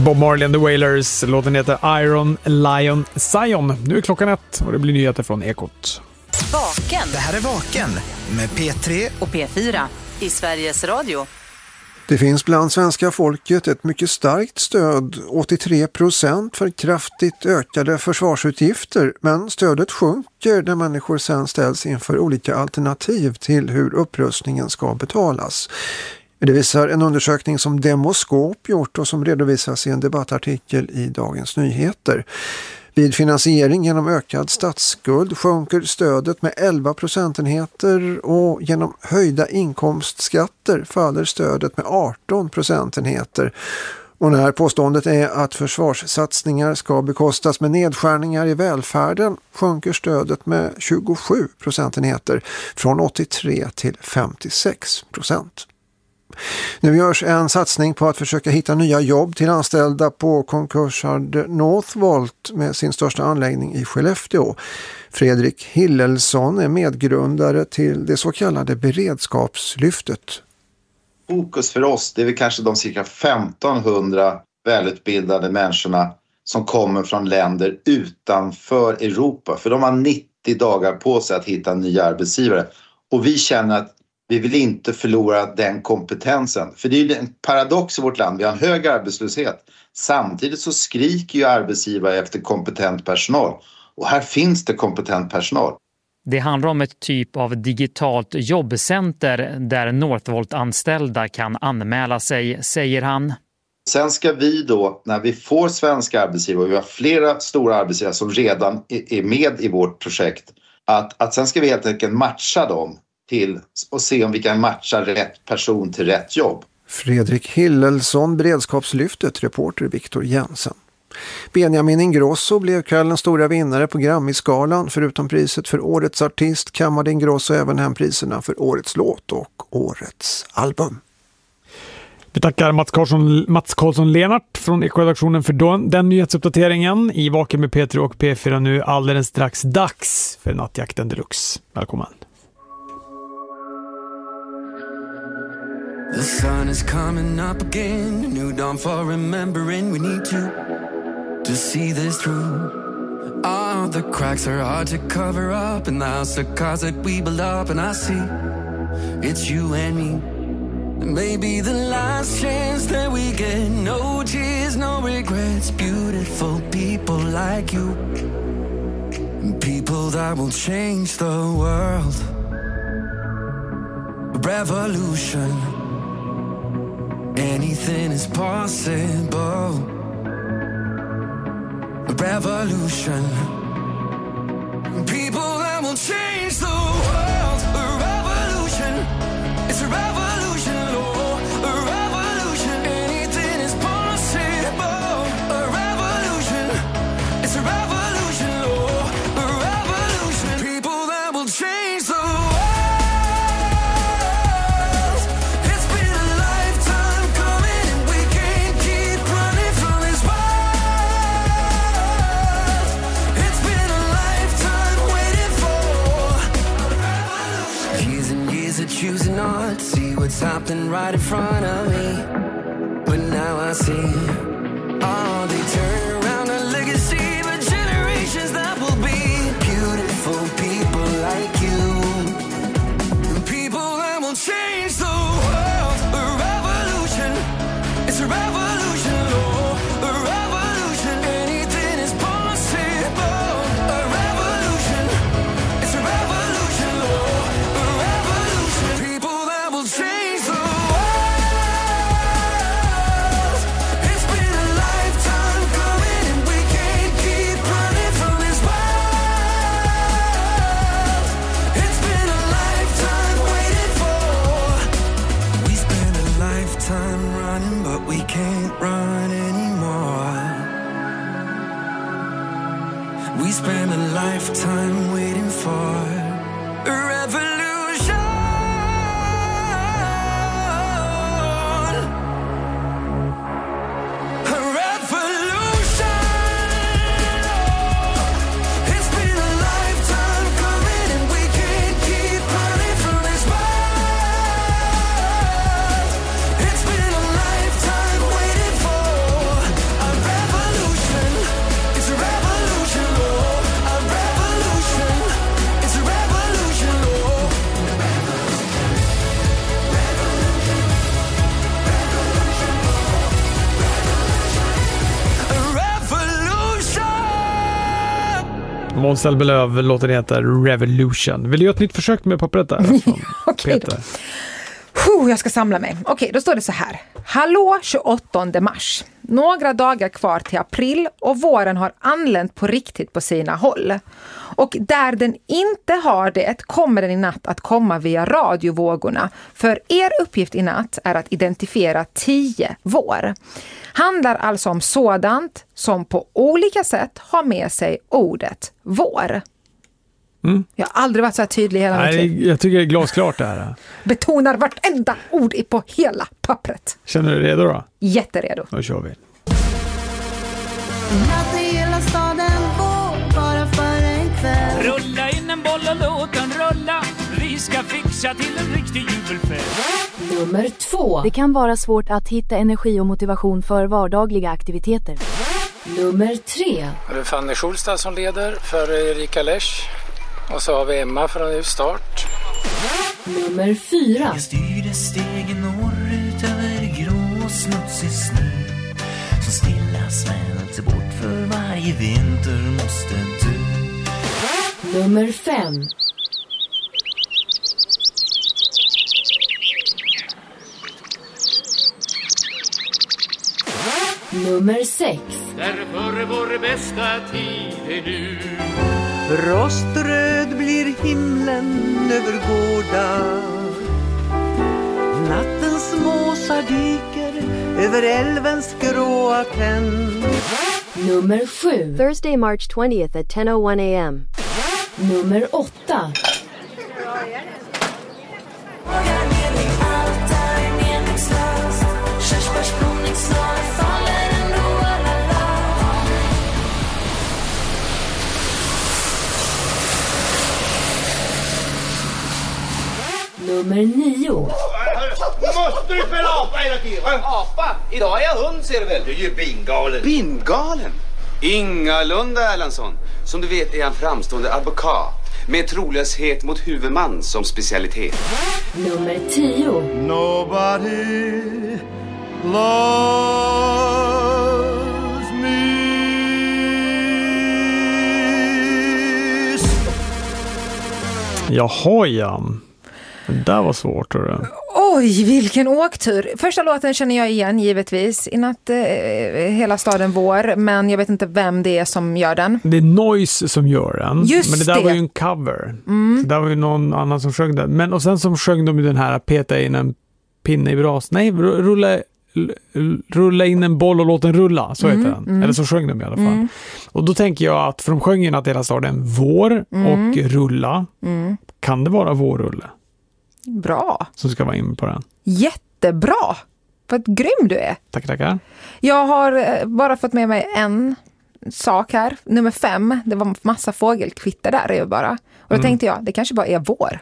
Bob Marley and the Wailers. Låten heter Iron Lion Zion. Nu är klockan 1 och det blir nyheter från Ekot. Vaken. Det här är Vaken med P3 och P4 i Sveriges Radio. Det finns bland svenska folket ett mycket starkt stöd, 83%, för kraftigt ökade försvarsutgifter, men stödet sjunker när människor sedan ställs inför olika alternativ till hur upprustningen ska betalas. Det visar en undersökning som Demoskop gjort och som redovisas i en debattartikel i Dagens Nyheter. Vid finansiering genom ökad statsskuld sjunker stödet med 11 procentenheter och genom höjda inkomstskatter faller stödet med 18 procentenheter. Och när påståendet är att försvarssatsningar ska bekostas med nedskärningar i välfärden sjunker stödet med 27 procentenheter från 83 till 56%. Nu görs en satsning på att försöka hitta nya jobb till anställda på konkursade Northvolt med sin största anläggning i Skellefteå. Fredrik Hillelsson är medgrundare till det så kallade beredskapslyftet. Fokus för oss, det är väl kanske de cirka 1500 välutbildade människorna som kommer från länder utanför Europa. För de har 90 dagar på sig att hitta nya arbetsgivare. Och vi känner att vi vill inte förlora den kompetensen. För det är ju en paradox i vårt land. Vi har en hög arbetslöshet. Samtidigt så skriker ju arbetsgivare efter kompetent personal. Och här finns det kompetent personal. Det handlar om ett typ av digitalt jobbcenter där Northvolt-anställda kan anmäla sig, säger han. Sen ska vi då, när vi får svenska arbetsgivare, och vi har flera stora arbetsgivare som redan är med i vårt projekt, att sen ska vi helt enkelt matcha dem till och se om vi kan matcha rätt person till rätt jobb. Fredrik Hillelsson, beredskapslyftet, reporter Viktor Jensen. Benjamin Ingrosso blev kvällens stora vinnare på Grammy-skalan. Förutom priset för årets artist kammade Ingrosso även hem priserna för årets låt och årets album. Vi tackar Mats Karlsson Lenart från Ekoredaktionen för den nyhetsuppdateringen. I Vaken med P3 och P4 nu alldeles strax dags för Nattjakten Deluxe. Välkommen. The sun is coming up again, a new dawn for remembering we need to see this through. All the cracks are hard to cover up, and the house of cards that we build up, and I see it's you and me. Maybe the last chance that we get, no tears, no regrets, beautiful people like you, people that will change the world. Revolution. Anything is possible. A revolution. People that will change the world. A revolution. It's a revolution, Lord. A revolution. Anything is possible. A revolution. It's a revolution, Lord. A revolution. People that will change the world. Choosing not to see what's happening right in front of me, but now I see all they turn around a legacy, but generations that will be beautiful people like you, people that will change the world. A revolution, it's a revolution, Lord. A revolution, anything is possible. A revolution, it's a revolution, Lord. A revolution. People that will change the world. It's been a lifetime coming, and we can't keep running from this world. It's been a lifetime waiting for. We spent a lifetime running, but we can't run anymore. We spent a lifetime waiting for a revolution. Måns Zelmerlöw, låten heter Revolution. Vill du göra ett nytt försök med pappret där? Okej då. Jag ska samla mig. Okej, då står det så här. Hallå 28 mars. Några dagar kvar till april och våren har anlänt på riktigt på sina håll. Och där den inte har det kommer den i natt att komma via radiovågorna. För er uppgift i natt är att identifiera 10 vår. Handlar alltså om sådant som på olika sätt har med sig ordet vår. Mm. Jag har aldrig varit så här tydlig hela mitt liv. Jag tycker det är glasklart det här. Betonar vartenda ord på hela pappret. Känner du dig redo då? Jätteredo. Då kör vi. Rulla in en boll och låt den rulla. Vi ska fixa till en riktig jubelfest. Nummer 2. Det kan vara svårt att hitta energi och motivation för vardagliga aktiviteter. Nummer 3. Det är Fanny Schulstad som leder för Erika Lesch. Och så har vi Emma från start. Nummer 4. Jag styrde stegen norrut över grå och smutsig snö som stilla smälter bort för varje vinter måste dö. Nummer 5. Nummer 6. Därför vår bästa tid är nu. Roströd blir himlen över gårdar. Nattens måsar dyker över älvens gråa känn. Nummer 7. Thursday, March 20th at 10:01 a.m. Nummer 8. Nummer 9. Måste du spela apa hela tiden? Apa? Idag är jag hund, ser du väl? Du är ju bingalen. Bingalen? Ingalunda, Erlandsson. Som du vet är han framstående advokat med trolöshet mot huvudman som specialitet. Nummer 10. Nobody loves me. Jaha, Jan. Det där var svårt, tror du. Oj, vilken åktur. Första låten känner jag igen, givetvis. I natt hela staden vår, men jag vet inte vem det är som gör den. Det är Noise som gör den. Just men det där var ju en cover. Så där var ju någon annan som sjöng den. Men och sen som sjöng de ju den här peta in en pinne i bras. Nej, rulla in en boll och låt den rulla. Så heter den. Eller så sjöng de i alla fall. Och då tänker jag att för de sjöng ju att hela staden vår och rulla. Kan det vara vårrulle? Bra. Som ska vara in på den. Jättebra. Vad grym du är. Tackar. Jag har bara fått med mig en sak här. Nummer 5. Det var massa fågelkvitter där är bara. Och då tänkte jag, det kanske bara är vår.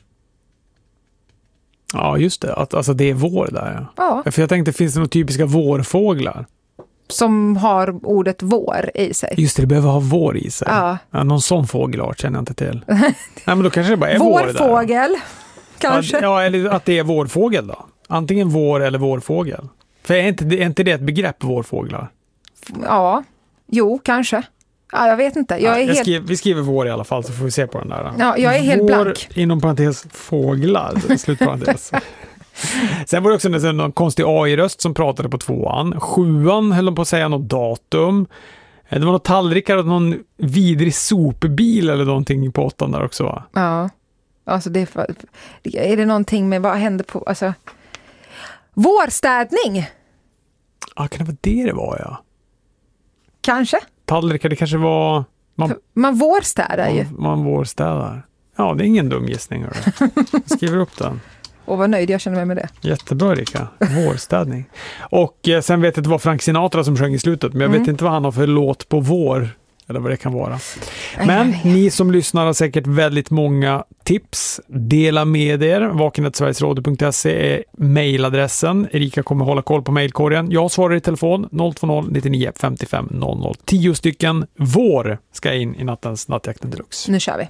Ja, just det. Alltså det är vår där. Ja. För jag tänkte, finns det några typiska vårfåglar? Som har ordet vår i sig. Just det, det behöver ha vår i sig. Ja. Någon sån fågelart känner jag inte till. Nej, men då kanske det bara är vår där. Vårfågel. Kanske. Ja, eller att det är vårfågel då. Antingen vår eller vårfågel. För är inte det ett begrepp, vårfåglar? Ja, jo, kanske. Ja, jag vet inte. Vi skriver vår i alla fall, så får vi se på den där. Ja, jag är helt blank. Inom parentes fåglar, slutparentes. Sen var det också någon konstig AI-röst som pratade på 2:an. 7:an höll de på att säga något datum. Det var något tallrikar och någon vidrig sopbil eller någonting på 8:an där också, va? Ja. Alltså är det någonting med vad händer på, alltså vårstädning? Ja, kan det vara det var, ja. Kanske. Tallrikar, det kanske var... Man vårstädar ju. Man vårstädar. Ja, det är ingen dum gissning. Jag skriver upp den. Och vad nöjd jag känner mig med det. Jättebra, Erika. Vårstädning. Och sen vet jag att det var Frank Sinatra som sjöng i slutet, men jag vet inte vad han har för låt på vår. Eller vad det kan vara. Men ni som lyssnar har säkert väldigt många tips. Dela med er. vaken@sverigesradio.se är mejladressen. Erika kommer hålla koll på mejlkorgen. Jag svarar i telefon 020 99 55 00. 10 stycken vår ska in i nattens Nattjakten Deluxe. Nu kör vi.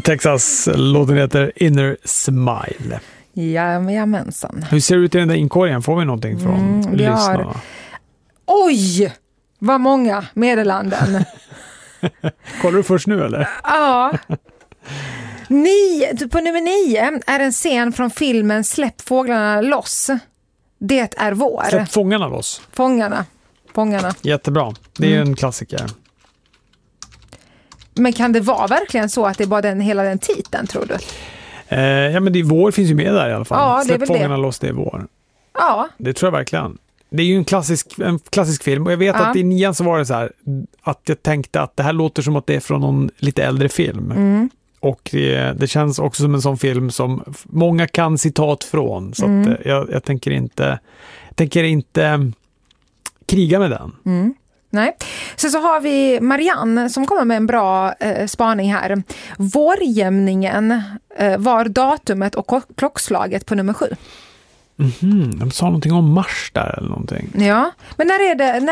Texas, låten heter Inner Smile. Jajamensan. Hur ser det ut i den där inkorgen? Får vi någonting från lyssnarna? Oj, vad många meddelanden. Kollar du först nu eller? Ja. På nummer 9 är en scen från filmen Släpp fåglarna loss. Det är vår. Släpp fångarna loss. Fångarna. Jättebra. Det är en klassiker. Men kan det vara verkligen så att det är bara hela den titeln, tror du? Ja, men det är vår finns ju med där i alla fall. Ja, Släpp fångarna loss, det är vår. Ja. Det tror jag verkligen. Det är ju en klassisk film och jag vet att i 9 så var det så här att jag tänkte att det här låter som att det är från någon lite äldre film. Och det känns också som en sån film som många kan citat från. Så att jag tänker inte kriga med den. Nej. Så har vi Marianne som kommer med en bra spaning här. Vårjämningen var datumet och klockslaget på nummer 7. De sa någonting om mars där eller någonting. Ja, men när är det?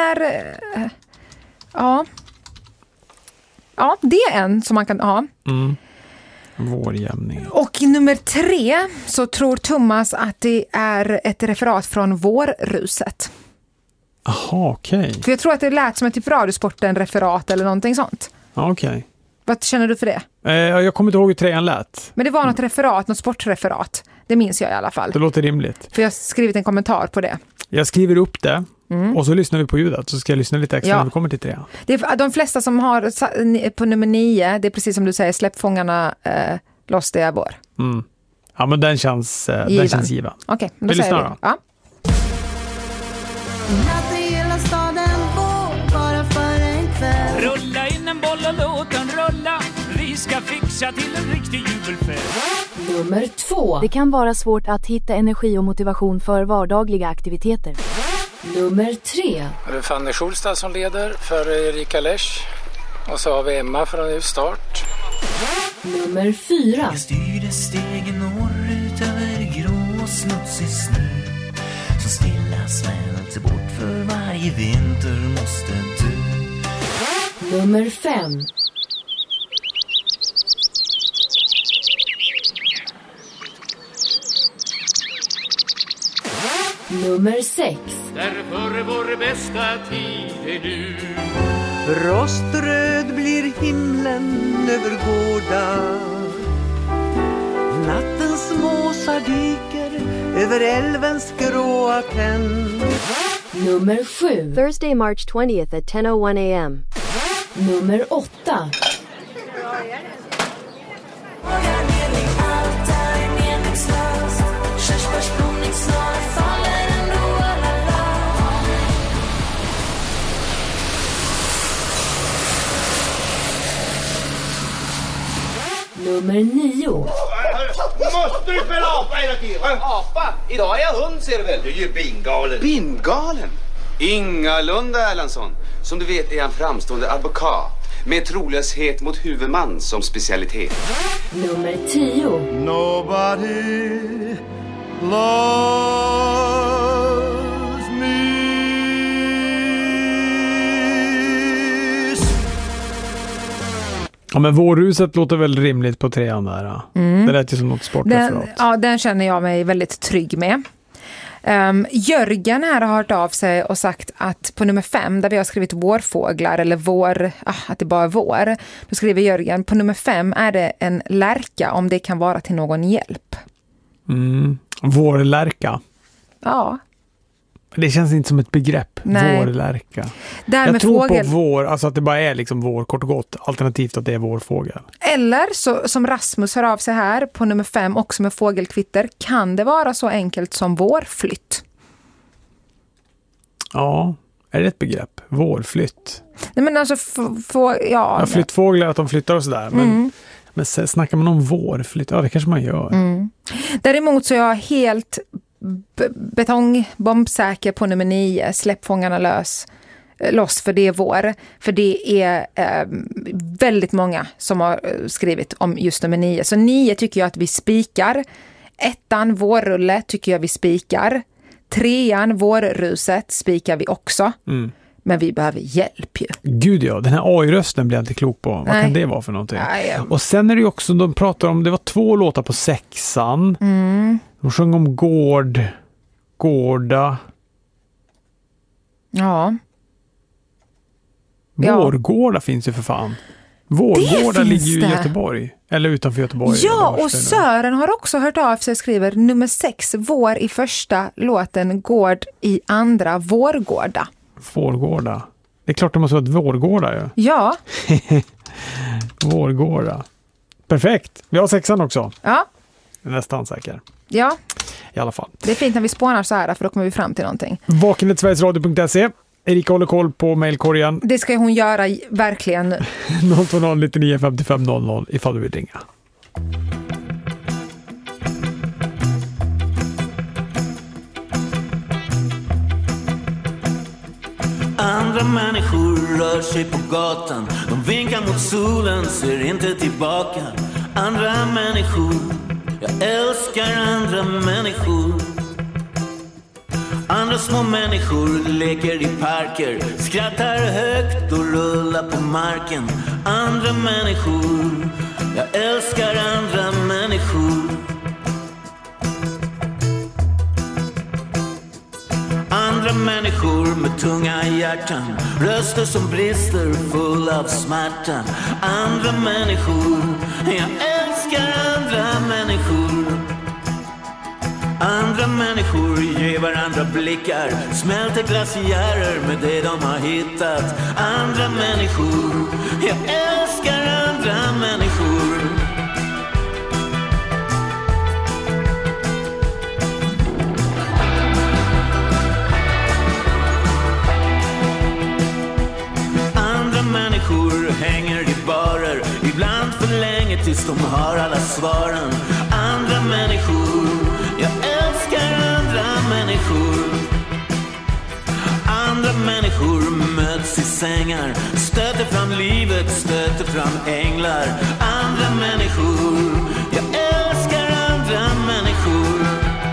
Ja, det är en som man kan ha. Vårjämning. Och nummer 3 så tror Thomas att det är ett referat från Vårruset. Jaha, okej. För jag tror att det lät som ett typ Radiosporten-referat eller någonting sånt. Okej. Vad känner du för det? Jag kommer inte ihåg hur 3 lät. Men det var något referat, något sportreferat. Det minns jag i alla fall. Det låter rimligt. För jag har skrivit en kommentar på det. Jag skriver upp det och så lyssnar vi på ljudet. Så ska jag lyssna lite extra när vi kommer till 3. De flesta som har på nummer 9, det är precis som du säger, släpp fångarna loss, det är vår. Ja, men den känns given. Okej, då vi säger lyssnar vi. Då. Ja. Rulla in en boll och låt den rulla. Vi ska fixa till en riktig jubelfest. Nummer 2. Det kan vara svårt att hitta energi och motivation för vardagliga aktiviteter. Nummer 3. Det är Fanny Schulstad som leder för Erika Lesch. Och så har vi Emma från Ny Start. Nummer 4. Jag styrde stegen norrut över grå och smutsig snö som stilla smälter bort för varje vinter måste dö. Nummer 5. Nummer 6. Därför är vår bästa tid är nu. Roströd blir himlen över gården. Nattens måsar dyker över älvens gråa tänd. Nummer 7. Thursday, March 20th at 10:01 a.m. Nummer 8. Nummer 9. Måste du spela apa hela tiden? Apa? Idag är jag hund, ser du väl? Du är ju bingalen. Bingalen? Ingalunda, Erlandsson. Som du vet är jag en framstående advokat med trolöshet mot huvudman som specialitet. Nummer 10. Nobody loves me. Ja, men Vårhuset låter väl rimligt på 3 där. Det lät ju som något sportreferat. Den känner jag mig väldigt trygg med. Jörgen här har hört av sig och sagt att på nummer 5 där vi har skrivit vårfåglar eller vår, att det bara är vår, då skriver Jörgen på nummer 5 är det en lärka om det kan vara till någon hjälp. Vårlärka. Ja. Det känns inte som ett begrepp. Nej. Vårlärka. Jag tror på vår, alltså att det bara är liksom vår kort och gott, alternativt att det är vårfågel. Eller så, som Rasmus hör av sig här på nummer 5 också med fågelkvitter, kan det vara så enkelt som vårflytt? Ja, är det ett begrepp? Vårflytt? Nej, men alltså flyttfåglar, att de flyttar och sådär. Men snackar man om vårflytt? Ja, det kanske man gör. Däremot så är jag helt betongbombsäker på nummer 9, släpp fångarna loss för det är vår. För det är väldigt många som har skrivit om just nummer 9. Så 9 tycker jag att vi spikar. 1:an vårrulle tycker jag vi spikar. 3:an vårruset spikar vi också. Men vi behöver hjälp ju. Gud ja, den här AI-rösten blir jag inte klok på. Vad kan det vara för någonting? Och sen är det ju också, de pratar om, det var 2 låtar på 6:an. De sjöng om gårda. Ja. Vårgårda finns ju för fan. Vårgårda ligger ju i Göteborg. Eller utanför Göteborg. Ja, och Sören har också hört av sig och skriver nummer 6, vår i första låten, gård i andra, Vårgårda. Vårgårda. Det är klart det måste vara ett Vårgårda ju. Ja. Vårgårda. Perfekt. Vi har 6:an också. Ja. Nästan säker. Ja. I alla fall. Det är fint när vi spånar så här, för då kommer vi fram till någonting. Vaken@sverigesradio.se. Erika håller koll på mejlkorgen. Det ska hon göra, verkligen. 020 99 55 00 ifall du vill ringa. Andra människor rör sig på gatan. De vinkar mot solen, ser inte tillbaka. Andra människor, jag älskar andra människor. Andra små människor leker i parker, skrattar högt och rullar på marken. Andra människor, jag älskar andra människor. Andra människor med tunga hjärtan, röster som brister full av smärta. Andra människor, jag älskar andra människor. Andra människor ger varandra blickar, smälter glaciärer med det de har hittat. Andra människor, jag älskar andra människor. Andra människor hänger i barer, ibland för länge tills de har alla svaren. Andra människor, jag älskar andra människor. Andra människor möts i sängar, stöter fram livet, stöter fram änglar. Andra människor, jag älskar andra människor.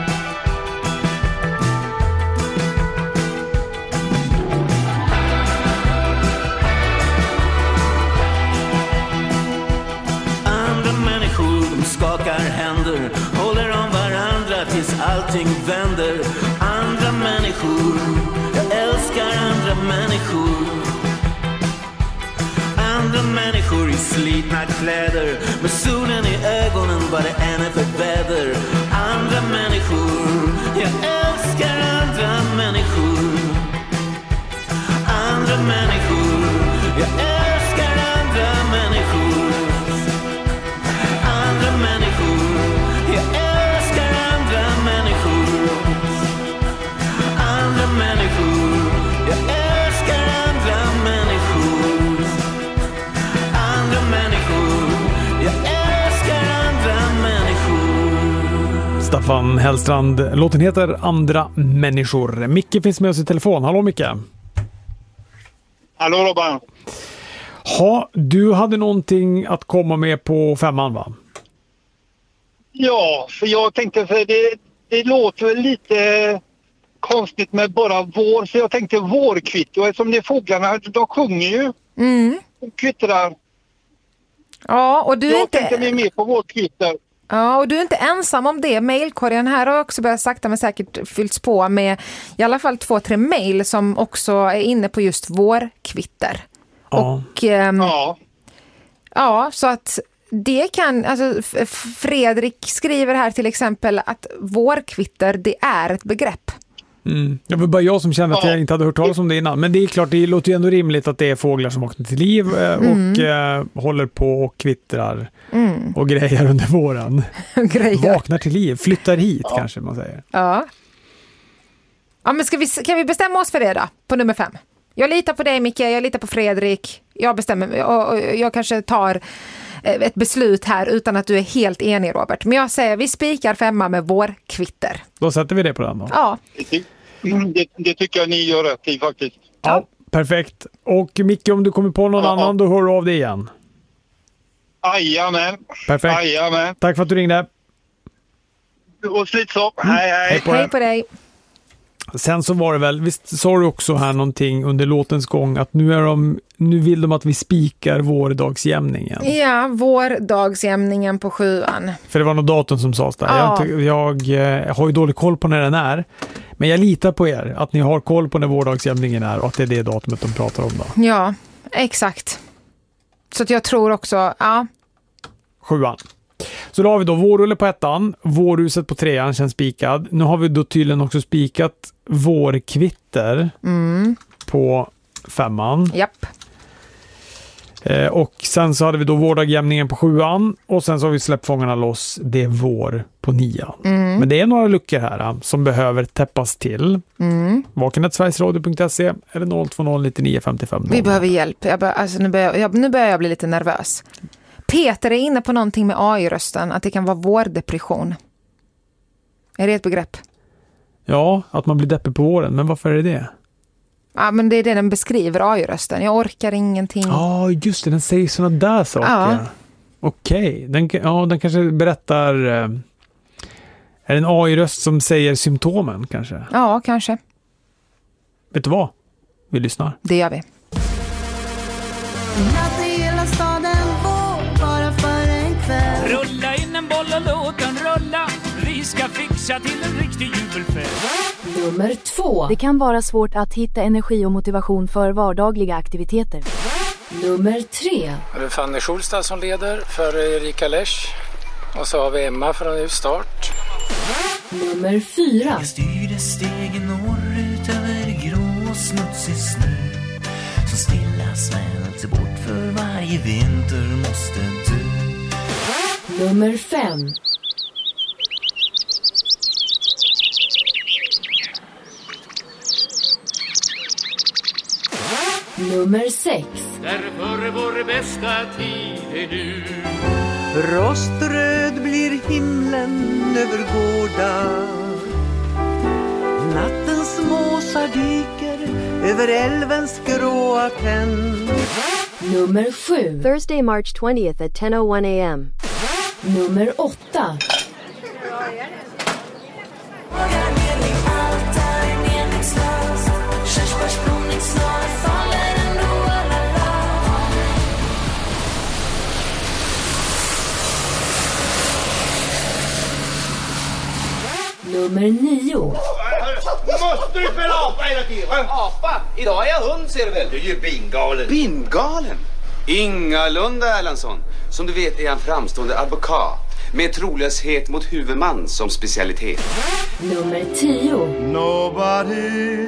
Andra människor, de skakar händer, håller om varandra tills allting vänder. Andra människor, jag älskar andra människor. Andra människor i slitna kläder, med solen i ögonen vad det än är för väder. Andra människor, jag älskar andra människor. Andra människor, jag älskar andra människor. Andra människor, jag älskar andra människor. Andra människor, jag älskar andra människor. Andra människor, jag älskar andra människor. Staffan Hellstrand, låten heter Andra människor. Micke finns med oss i telefon. Hallå Micke. Hallå Robban. Du hade någonting att komma med på 5:an, va? Ja, för jag tänkte, för det låter lite konstigt med bara vår, så jag tänkte vårkvitto, eftersom det är fåglarna, de sjunger ju. Och kvittrar. Ja, och du är inte... tänkte vi med på vårkvitter. Ja, och du är inte ensam om det. Mailkorgen här har också börjat sakta men säkert fyllts på med i alla fall 2-3 mejl som också är inne på just vårkvitter. Ja. Och ja, så att det kan, alltså Fredrik skriver här till exempel att vårkvitter, det är ett begrepp. Det var bara jag som kände att jag inte hade hört talas om det innan. Men det är klart, det låter ju ändå rimligt att det är fåglar som vaknar till liv och håller på och kvittrar och grejer under våren. Vaknar till liv, flyttar hit kanske man säger. Ja. Ja, men kan vi bestämma oss för det då, på nummer 5? Jag litar på dig Micke, jag litar på Fredrik. Jag bestämmer, och jag kanske tar ett beslut här utan att du är helt enig, Robert. Men jag säger, vi spikar 5 med vårkvitter. Då sätter vi det på den då. Ja. Det tycker jag ni gör rätt i faktiskt. Ja, perfekt. Och Micke, om du kommer på någon annan, då hör du av dig igen. Jajamän. Perfekt. Jajamän. Tack för att du ringde. Och slit så. Hej, hej. Hej på dig. Sen så var det väl, visst sa du också här någonting under låtens gång att nu vill de att vi spikar vårdagsjämningen. Ja, vårdagsjämningen på 7:an. För det var något datum som sades där. Ja. Jag har ju dålig koll på när den är. Men jag litar på er att ni har koll på när vårdagsjämningen är och att det är det datumet de pratar om då. Ja, exakt. Så att jag tror också, ja. 7:an. Så då har vi då vårrulle på 1:an, vårhuset på 3:an känns spikad. Nu har vi då tydligen också spikat vårkvitter på 5:an. Japp. Och sen så hade vi då vårdagjämningen på 7:an och sen så har vi släppt fångarna loss, det är vår på 9:an. Men det är några luckor här som behöver täppas till. Vakenhetsverigesradio.se eller 020-99 55. Vi behöver hjälp. Nu börjar jag bli lite nervös. Peter är inne på någonting med AI-rösten, att det kan vara vårdepression. Är det ett begrepp? Ja, att man blir deppig på våren, men varför är det? Ja, men det är det den beskriver, AI-rösten. Jag orkar ingenting. Ja, just det, den säger sådana där saker. Ja. Okej, den kanske berättar... Är det en AI-röst som säger symptomen kanske? Ja, kanske. Vet du vad? Vi lyssnar. Det gör vi. Rulla in en boll och låt den rulla. Vi ska fixa till en riktig jubelfest. Nummer 2. Det kan vara svårt att hitta energi och motivation för vardagliga aktiviteter. Nummer 3. Det är Fanny Schulstad som leder för Erika Lesch. Och så har vi Emma från New Start. Nummer 4. Jag styrde stegen norrut över grå och smutsig snö som stilla smälter bort för varje vinter måste dö. Nummer 5. Nummer 6. Därför är vår bästa tid är nu. Roströd blir himlen över gården. Nattens måsar dyker över älvens gråa tänd. Nummer 7. Thursday, March 20th at 10:01 a.m. Nummer 8. Nummer 9. Måste du spela apa hela tiden? Apa? Idag är jag hund, ser du väl? Du är ju bingalen. Bingalen? Ingalunda, Erlandsson. Som du vet är jag en framstående advokat med trolöshet mot huvudman som specialitet. Nummer 10. Nobody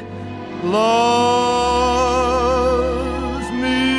loves me.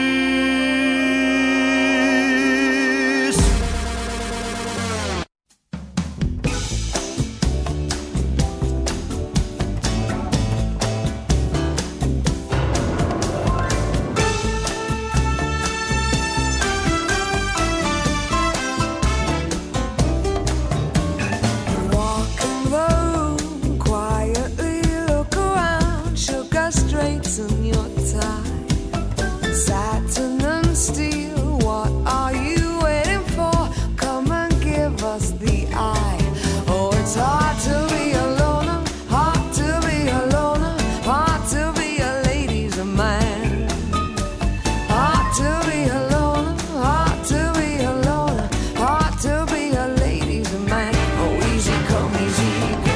straighten your tie. Satin and steel, what are you waiting for? Come and give us the eye. Oh, it's hard to be a loner, hard to be a loner, hard to be a ladies' man. Hard to be a loner, hard to be a loner, hard to be a ladies' man. Oh, easy come, easy go.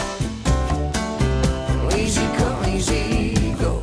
Easy come, easy go.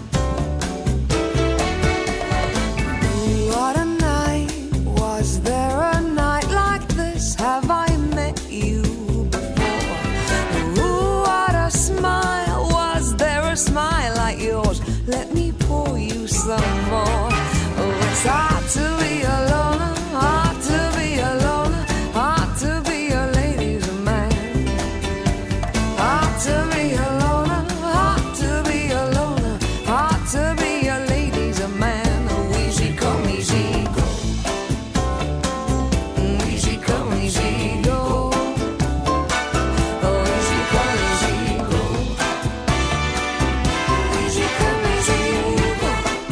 What a night, was there a night like this? Have I met you before? Ooh, what a smile, was there a smile like yours? Let me pour you some more. Oh, it's hard to be a loner, hard to be a loner, hard to be a ladies' man. Hard to be a loner, hard to be a loner, hard to be a ladies' man. Oh, easy come, easy go. Easy come, easy go. Oh, easy come, easy go. Easy come, easy go.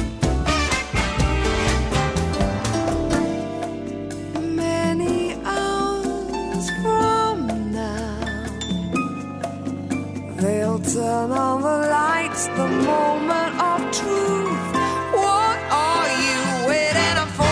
Many hours from now, they'll turn on the lights, the moment of truth. What are you waiting for?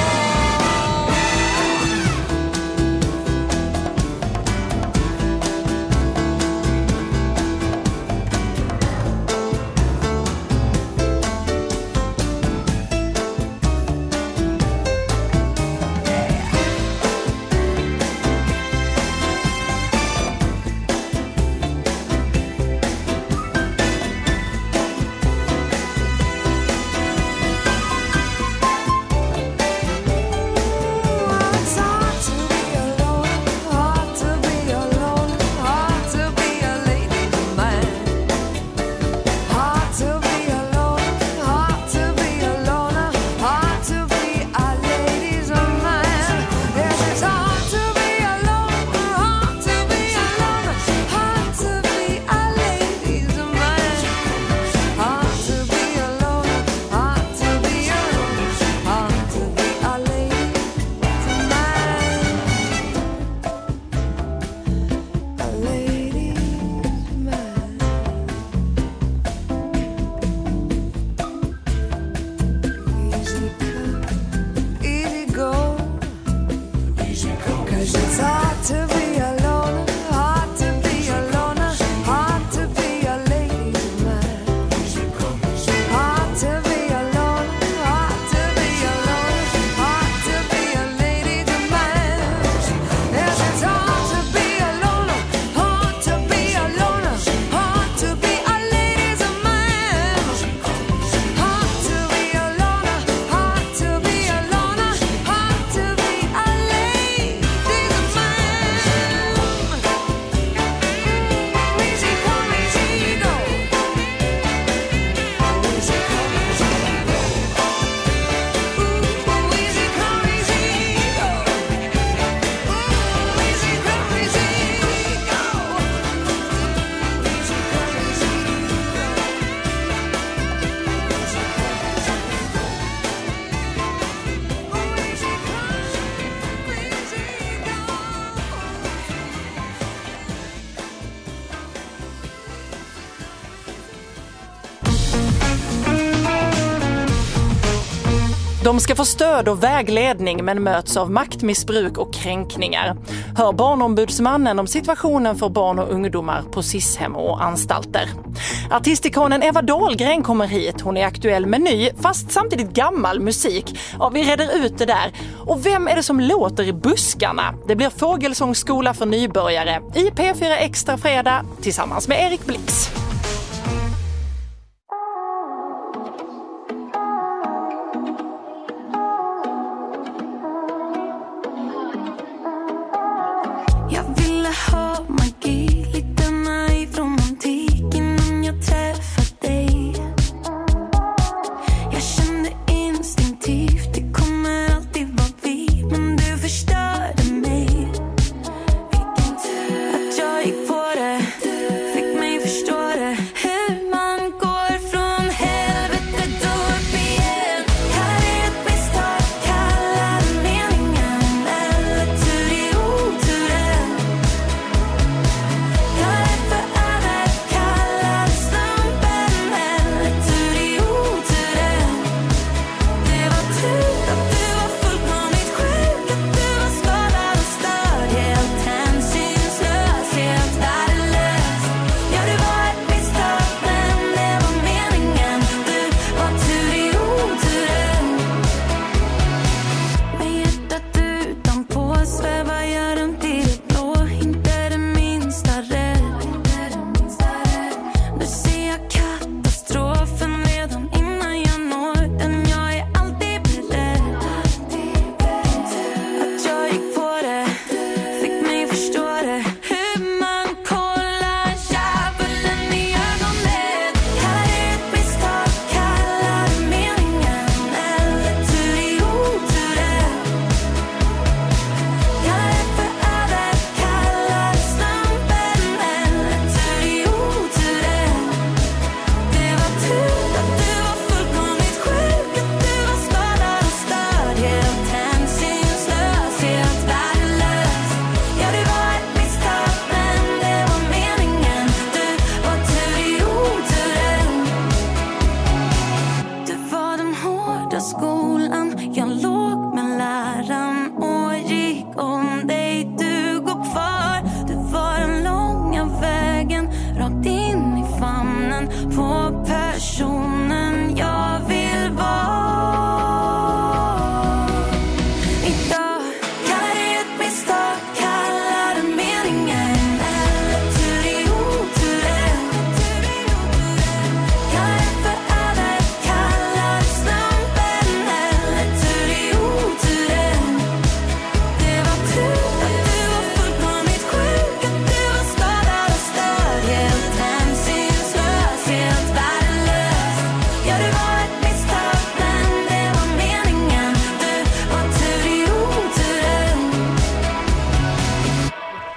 De ska få stöd och vägledning men möts av maktmissbruk och kränkningar. Hör Barnombudsmannen om situationen för barn och ungdomar på SIS-hem och anstalter. Artistikonen Eva Dahlgren kommer hit. Hon är aktuell med ny, fast samtidigt gammal musik. Ja, vi reder ut det där. Och vem är det som låter i buskarna? Det blir fågelsångsskola för nybörjare i P4 Extra fredag tillsammans med Erik Blix. Gick på det, fick mig förstå det.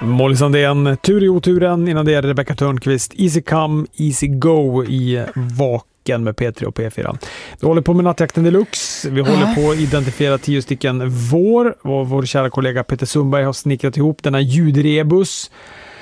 Molly Sandén, tur i oturen. Innan det är Rebecca Törnqvist, Easy Come, Easy Go i Vaken med P3 och P4. Vi håller på med Nattjakten Deluxe. Vi håller på att identifiera 10 stycken vår. Och vår kära kollega Peter Sundberg har snickrat ihop denna ljudrebus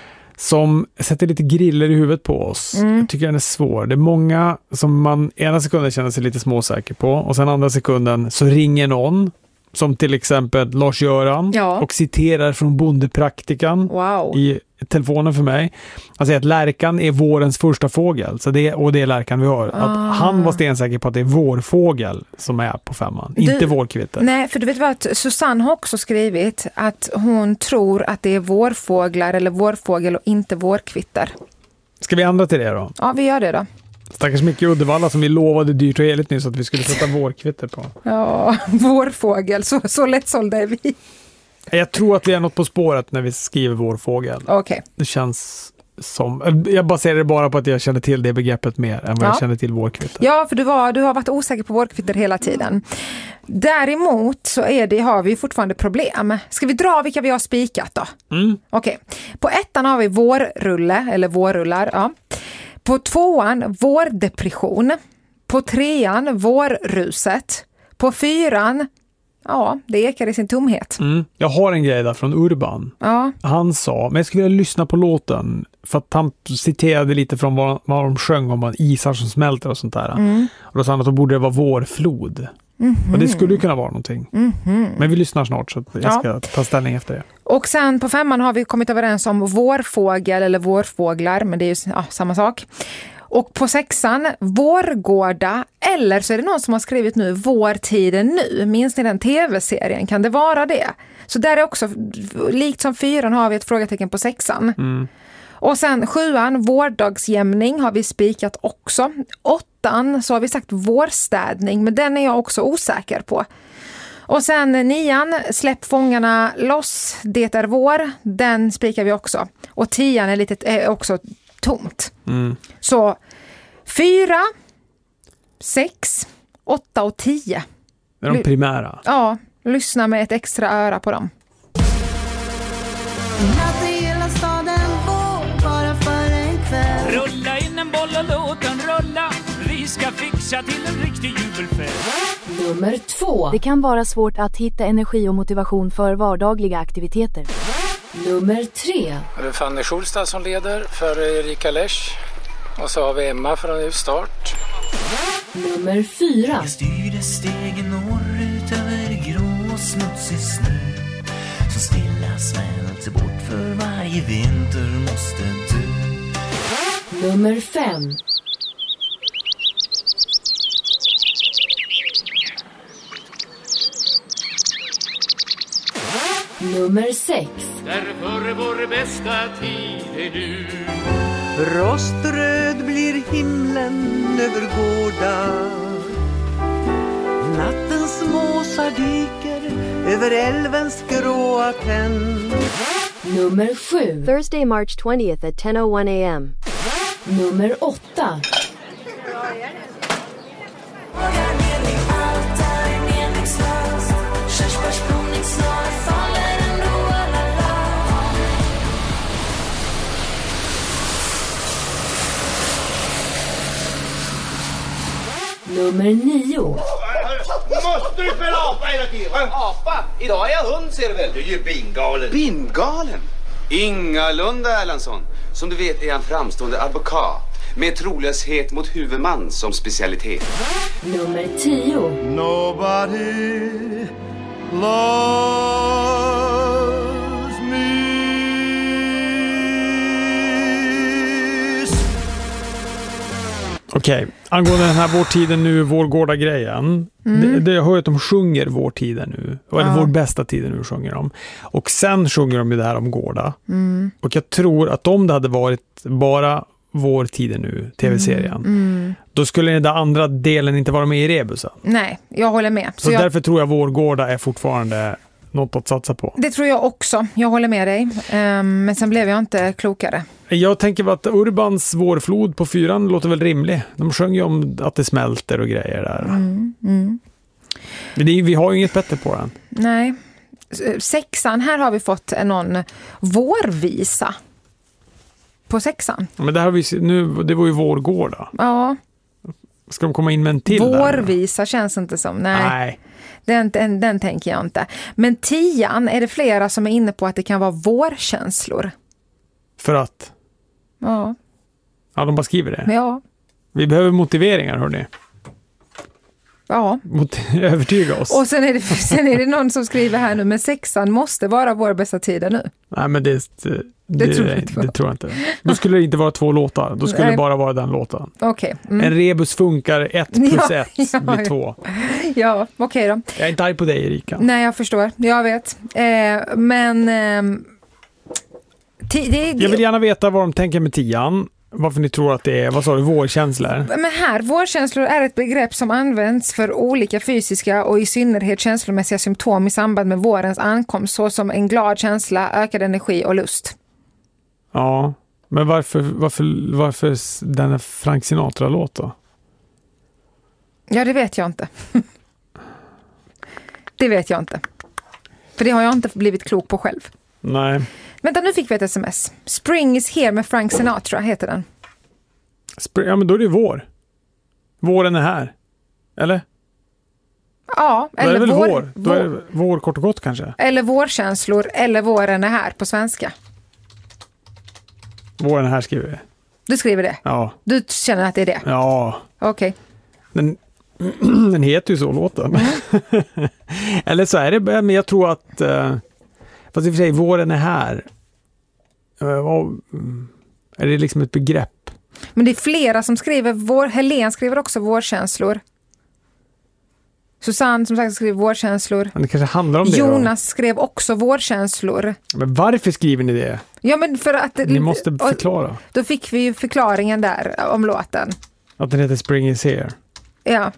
som sätter lite griller i huvudet på oss. Jag tycker den är svår. Det är många som man ena sekunden känner sig lite småsäker på och sen andra sekunden så ringer någon som till exempel Lars-Göran och citerar från Bondepraktikan i telefonen för mig. Han säger att lärkan är vårens första fågel. Så det är lärkan vi har. Att han var stensäker på att det är vårfågel som är på 5:an. Inte vårkvitter. Nej, för du vet vad Susanne har också skrivit att hon tror att det är vårfåglar eller vårfågel och inte vårkvitter. Ska vi ändra till det då? Ja, vi gör det då. Stackars Micke Uddevalla som vi lovade dyrt och heligt nyss att vi skulle sätta vårkvitter på. Ja, vårfågel. Så lättsålda är vi. Jag tror att vi är något på spåret när vi skriver vårfågel. Okej. Det känns som... Jag baserar det bara på att jag känner till det begreppet mer än vad jag känner till vårkvitter. Ja, för du har varit osäker på vårkvitter hela tiden. Däremot så har vi fortfarande problem. Ska vi dra vilka vi har spikat då? Okej. På 1:an har vi vårrulle, eller vårrullar, ja. På 2:an vårdepression. På 3:an vårruset. På 4:an, det ekar i sin tomhet. Jag har en grej där från Urban. Ja. Han sa, men jag skulle vilja lyssna på låten för att han citerade lite från vad de sjöng om isar som smälter och sånt där. Och då sa han att då borde det vara vårflod. Och det skulle ju kunna vara någonting. Men vi lyssnar snart så jag ska ta ställning efter det. Och sen på 5:an har vi kommit överens om vårfågel eller vårfåglar, men det är ju samma sak. Och på 6:an vårgårda, eller så är det någon som har skrivit nu vårtiden nu. Minns ni den tv-serien? Kan det vara det? Så där är också, likt som 4:an har vi ett frågetecken på 6:an. Och sen 7:an vårdagsjämning har vi spikat också. 8:an så har vi sagt vårstädning, men den är jag också osäker på. Och sen 9:an, släpp fångarna loss, det är vår, den spikar vi också. Och 10:an är också tomt. Så 4, 6, 8 och 10. Det är de primära. Ja, lyssna med ett extra öra på dem. Rulla in en boll och låt den rulla. Vi ska fixa till en riktig jubelfest. Nummer 2. Det kan vara svårt att hitta energi och motivation för vardagliga aktiviteter. Nummer 3. Det är Fanny Schulstad som leder för Erika Lesch. Och så har vi Emma från start. Nummer 4. Jag styrde stegen norrut över grå och smutsig snö som stilla smälter bort för varje vinter måste dö. Nummer 5. Nummer 6. Därför vår bästa tid är nu. Roströd blir himlen över gården. Nattens måsar dyker över älvens gråa tänd. Nummer 7. Thursday, March 20th at 10:01 a.m. Nummer 8. Nummer 9. Måste du spela apa hela tiden? Apa? Idag är jag hund, ser du väl? Du är ju bingalen. Bingalen? Ingalunda, Erlandsson. Som du vet är han framstående advokat med trolöshet mot huvudman som specialitet. Nummer 10. Nobody loves me. Okej, angående den här vårtiden nu, vårgårda-grejen. Det jag hör att de sjunger vårtiden nu. Eller vår bästa tiden nu sjunger de. Och sen sjunger de ju det här om gårda. Och jag tror att om det hade varit bara vår tiden nu, tv-serien, då skulle den där andra delen inte vara med i rebusen. Nej, jag håller med. Så därför tror jag vårgårda är fortfarande något att satsa på. Det tror jag också. Jag håller med dig. Men sen blev jag inte klokare. Jag tänker att Urbans vårflod på 4:an låter väl rimlig. De sjöng ju om att det smälter och grejer där. Men vi har ju inget bättre på den. Nej. 6:an, här har vi fått någon vårvisa på 6:an. Men det här har vi nu, det var ju vårgård då. Ja. Ska de komma in med en till vårvisa där? Känns inte som. Nej. Den tänker jag inte. Men 10:an är det flera som är inne på att det kan vara vårkänslor. För att? Ja. Ja, de bara skriver det. Ja. Vi behöver motiveringar, hörni. Ja. Övertyga oss. Och sen är det någon som skriver här nu, men 6:an måste vara vår bästa tider nu. Nej, men det tror jag inte. Då skulle det inte vara 2 låtar. Då skulle det bara vara den låten. Okej. En rebus funkar 1 + 1 blir 2. Ja, okej då. Jag är inte arg på dig, Erika. Nej, jag förstår. Jag vet. Jag vill gärna veta vad de tänker med 10:an. Varför ni tror att det är, vad sa du, vårkänslor? Men här, vårkänslor är ett begrepp som används för olika fysiska och i synnerhet känslomässiga symptom i samband med vårens ankomst, såsom en glad känsla, ökad energi och lust. Ja, men varför denna Frank Sinatra-låt då? Ja, det vet jag inte. Det vet jag inte. För det har jag inte blivit klok på själv. Nej. Vänta, nu fick vi ett sms. Spring is here med Frank Sinatra heter den. Ja, men då är det vår. Våren är här. Eller? Ja, eller då är det väl vår. Då är det vår kort och gott kanske. Eller vårkänslor, eller våren är här på svenska. Våren är här skriver vi. Du skriver det? Ja. Du känner att det är det? Ja. Okej. Den heter ju så, låten. Eller så är det, men jag tror att fast i och för sig, våren är här. Är det liksom ett begrepp? Men det är flera som skriver Helen skriver också vårkänslor. Susanne som sagt skriver vårkänslor. Men det kanske handlar om det. Jonas skrev också vårkänslor. Men varför skriver ni det? Ja, men för att ni måste förklara. Då fick vi ju förklaringen där om låten. Att den heter Spring is here. Ja.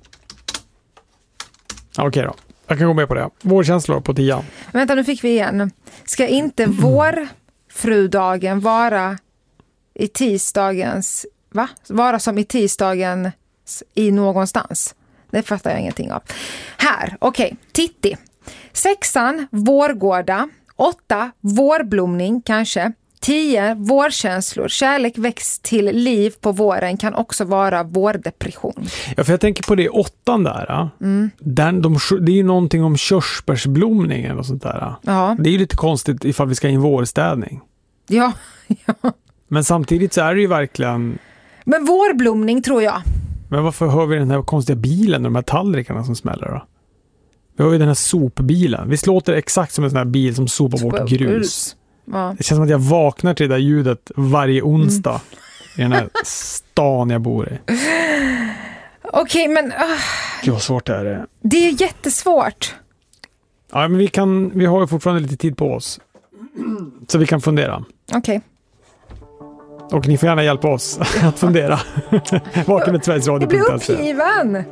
Okej då. Jag kan gå med på det. Vårkänslor på 10. Vänta, nu fick vi igen. Ska inte vårfrudagen vara i tisdagens... Va? Vara som i tisdagens i någonstans? Det fattar jag ingenting av. Här, okej. Titti. 6:an, vårgårda. 8, vårblomning kanske. 10, vårkänslor. Kärlek växt till liv på våren kan också vara vårdepression. Ja, för jag tänker på det 8:an där. Det är ju någonting om körsbärsblomning eller sånt där. Ja. Det är ju lite konstigt ifall vi ska in vårstädning. Ja. Men samtidigt så är det ju verkligen... Men vårblomning tror jag. Men varför hör vi den här konstiga bilen och de här tallrikarna som smäller då? Vi har ju den här sopbilen. Vi låter exakt som en sån här bil som sopar bort grus. Ja. Det känns som att jag vaknar till det där ljudet varje onsdag i den här stan jag bor i. Okej, men... Gud, vad svårt det är. Det är jättesvårt. Ja, men vi har ju fortfarande lite tid på oss. Så vi kan fundera. Okej. Och ni får gärna hjälpa oss att fundera. Vakenhetsradio.se. Jag blir uppgiven.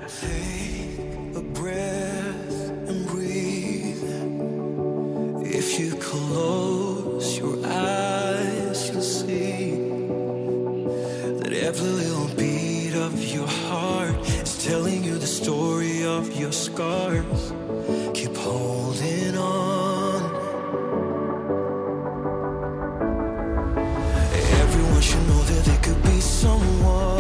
If you close your eyes, you'll see that every little beat of your heart is telling you the story of your scars. Keep holding on. Everyone should know that there could be someone.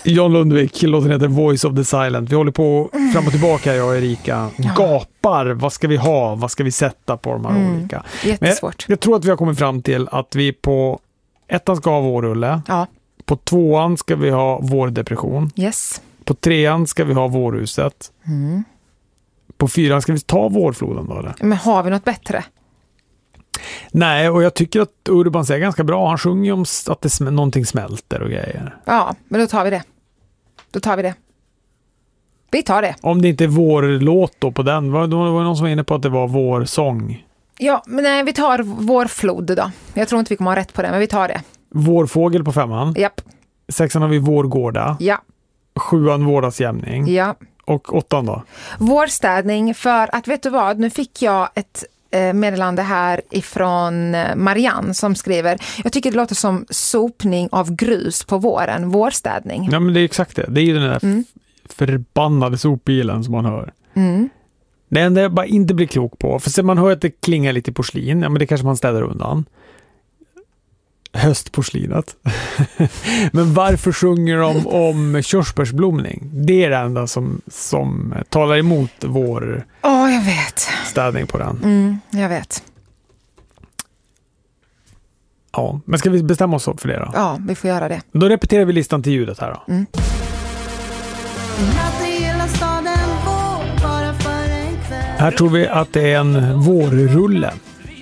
John Lundvik, låten heter Voice of the Silent. Vi håller på fram och tillbaka, jag och Erika. Gapar, vad ska vi ha? Vad ska vi sätta på de här olika? Jättesvårt. Jag tror att vi har kommit fram till att vi på 1:an ska ha vår rulle. Ja. På 2:an ska vi ha vår depression. Yes. På 3:an ska vi ha vårhuset. På 4:an ska vi ta vårfloden då, eller? Men har vi något bättre? Nej, och jag tycker att Urban säger ganska bra. Han sjunger ju om att någonting smälter och grejer. Ja, men då tar vi det. Vi tar det. Om det inte är vår låt då på den. Då var det någon som var inne på att det var vår sång. Ja, men nej, vi tar vår flod då. Jag tror inte vi kommer ha rätt på det, men vi tar det. Vår fågel på 5:an. Japp. 6:an har vi vår gårda. Ja. 7:an vårdagsjämning. Ja. Och 8:an då? Vårstädning, för att vet du vad, nu fick jag ett meddelande här ifrån Marianne som skriver: jag tycker det låter som sopning av grus på våren, vårstädning. Ja, men det är exakt det. Det är ju den där förbannade sopbilen som man hör. Det enda jag bara inte blir klok på, för man hör att det klingar lite porslin, ja men det kanske man städar undan. Höstporslinet. Men varför sjunger de om körsbärsblomning? Det är det enda som talar emot vår jag vet. städning på den. Jag vet. Ja, men ska vi bestämma oss för det då? Ja, vi får göra det. Då repeterar vi listan till ljudet här då. Här tror vi att det är en vårrulle.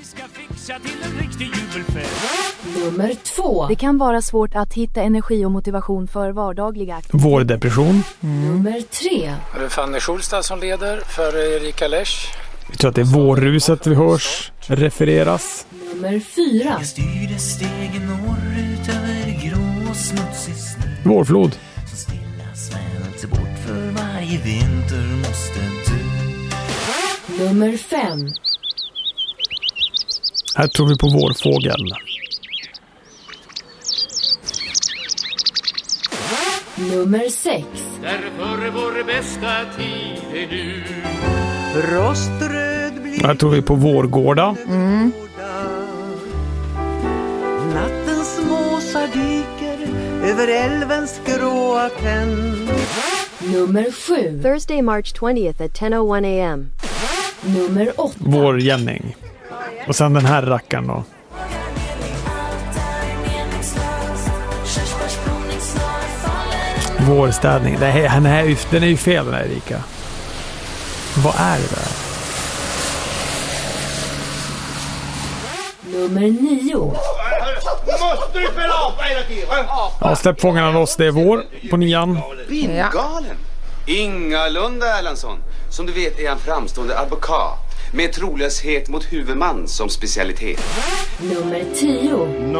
Nummer 2. Det kan vara svårt att hitta energi och motivation för vardagliga aktiviteter. Vårdepression. Nummer 3. Det är Fanny Schulstad som leder för Erika Lesch. Jag tror att det är vårruset vi hörs refereras. Nummer 4. Jag styrde stegen norrut över grå och smutsig snö. Vårflod. Så stilla smälter bort för varje vinter måste dö. Nummer 5. Här tror vi på vårfågel. Nummer 6. Därför är vår bästa tid är nu. Roströd blir Här tror vi på vårgårda. nattens måsar dyker över älvens gråa känn. Nummer 7. Thursday, March 20th at 10:01 a.m. Nummer 8. Vårjänning. Och sen den här rackaren då. Vårstädning. Den är ju fel den här, Erika. Vad är det där? Nummer 9. Måste du spela apa hela tiden? Ja, släpp fångarna loss, det är vår på 9:an. Bindgalen? Ingalunda, Erlandsson. Som du vet är han framstående advokat med trolöshet mot huvudman som specialitet. Nummer 10.